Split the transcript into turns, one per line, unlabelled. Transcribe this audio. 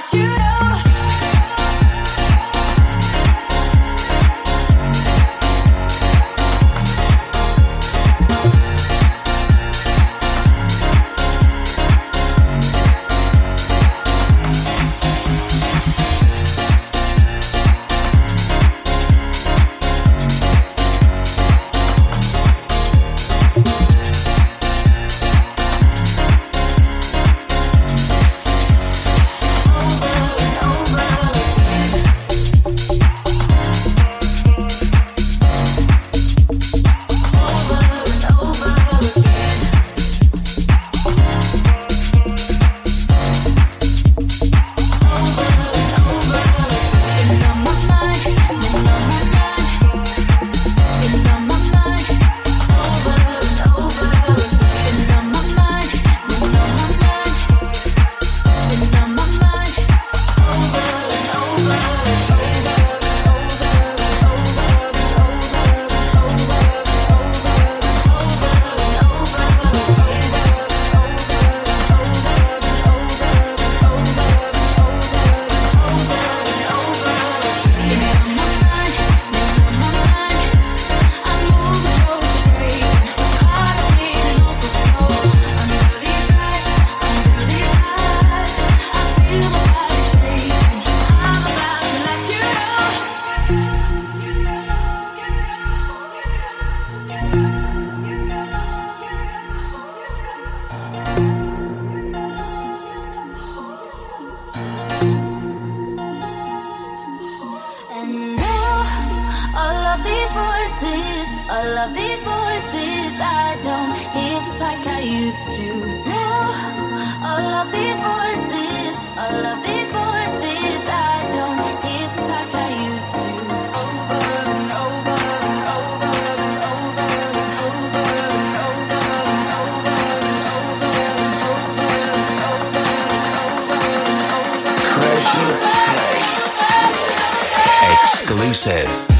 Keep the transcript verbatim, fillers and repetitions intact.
let you know. All of these voices, I don't hear like I used to. Now, all of these voices, all of these voices, I don't hear like I used to. Over and over and over and over and over and over and over and over and over and over and over.
Treasure Tape. Exclusive.